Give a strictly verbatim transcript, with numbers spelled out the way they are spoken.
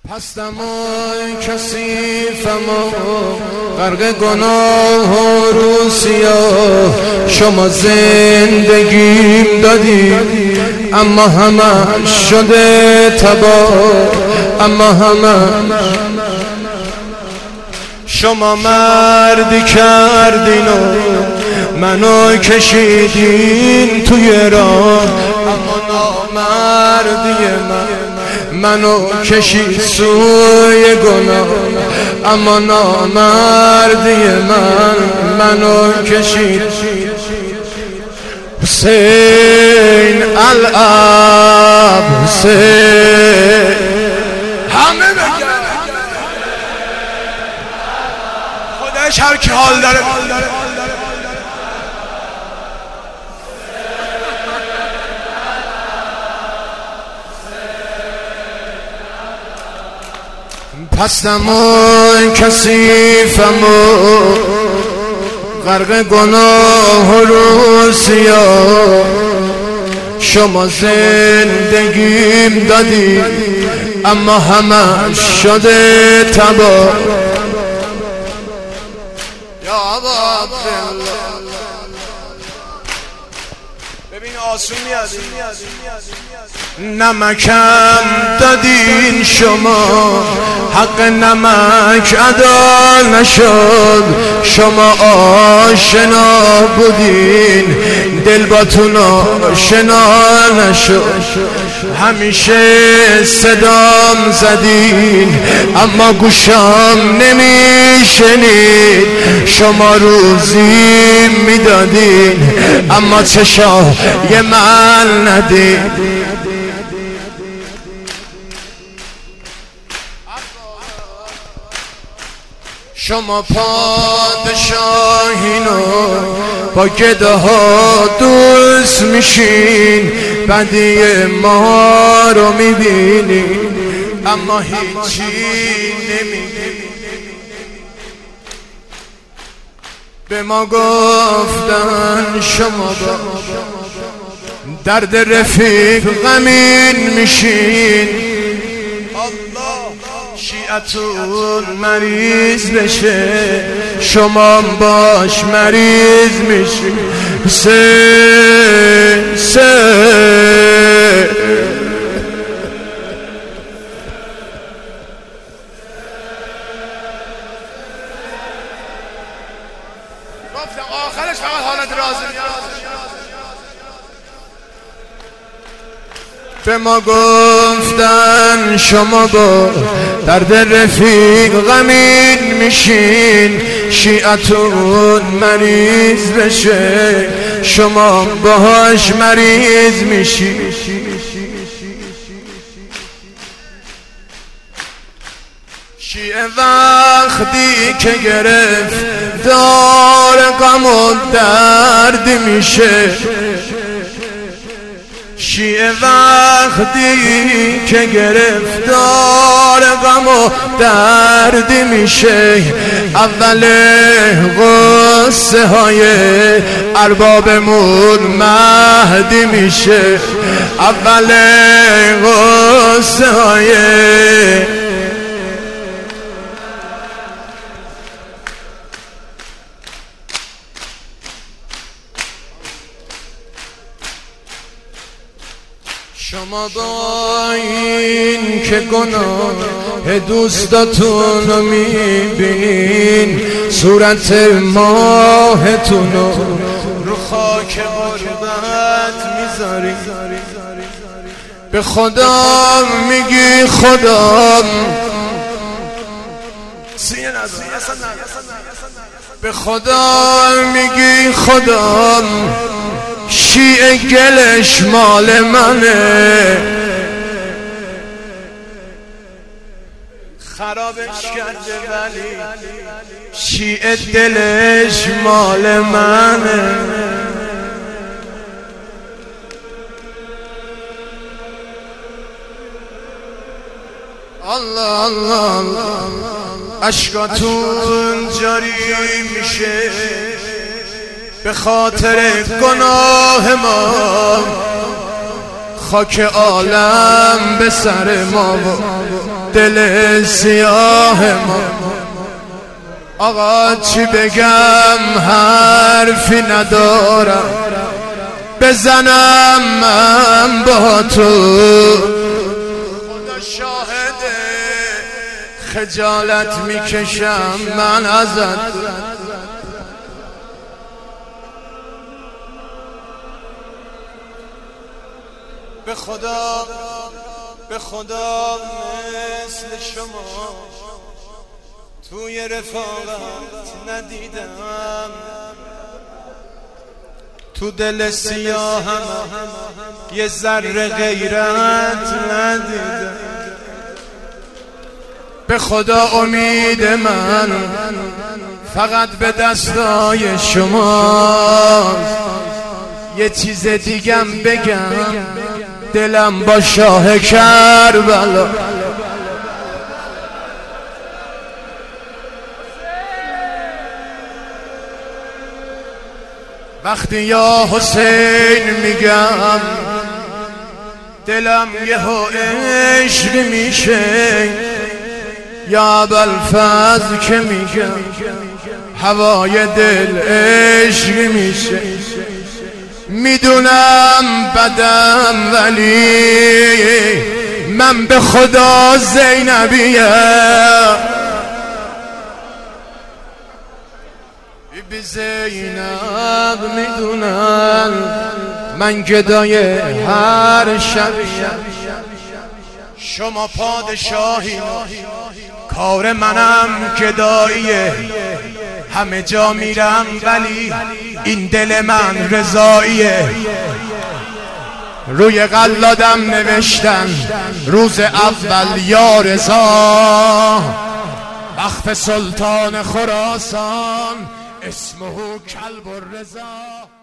پستم و کثیفم و غرق گناه و روسیا. شما زندگیم دادی اما همه شده تباه، اما همه شما مردی کردین و منو کشیدین توی راه، اما نامردی من منو کشید سوی گناه، اما نامردی من منو کشید. حسین الاب حسین همه بگن خودش هر کی حال داره. پستم و کثیفم و غرق گناه و روسیا. شما زندگیم دادی اما همه شده تباه. یا عبدالله ببین آسون میاد. نمکم دادین شما، حق نمک ادا نشد. شما آشنا بودین دل با تو آشنا نشد. همیشه صدام زدین اما گوشم نمیشنید. شما روزی میدادین اما چشام یه من ندید. شما پادشاهینو با گده ها دوست میشین، بدی ما رو میبینین اما هیچی نمیگین. به ما گفتن شما با درد رفیق غمین میشین. شیعتون مریض بشه شما باش مریض میشی. سه سه گفتم آخرش فقط حالت راضی. به ما گفتن شما با درد رفیق غمین میشین. شیعتون مریض بشه شما باهاش مریض میشین. شیعه وقتی که گرفت دار غم و درد میشه. شیعه وقتی که گرفتار غم و درد میشه. اول غصه های اربابمون مهدی میشه. اول غصه های شما با این که گناه دوستاتون رو میبینین، صورت ماهتون رو رو خاک غربت میذارین. به خدا میگی خدا به خدا میگی خدا شیعه گلش مال منه. خرابش کرده ولی شیعه دلش مال منه. الله الله الله اشکاتون جاری میشه به خاطر گناه ما. خاک عالم به سر ما و دل سیاه ما. آقا چی بگم حرفی ندارم بزنم من با تو، خدا شاهده خجالت میکشم من ازت. به خدا به خدا مثل شما توی رفاقت ندیدم، تو دل سیاهم یه ذره غیرت ندیدم. به خدا امید من فقط به دستای شما. یه چیز دیگم بگم، دلم با شاه کربلا. وقتی یا حسین میگم دلم یهو عشق میشه، یا ابوالفضل که میگم هوای دل عشق میشه. میدونم بدم ولی من به خدا زینبیم. بی زینب میدونن من گدای هر شبیم. شما پادشاهی کار منم گداییه، همه جا میرم ولی این دل من رضاییه. روی قلادم نوشتن روز اول یا رضا، وقت سلطان خراسان اسمه کلب الرضا.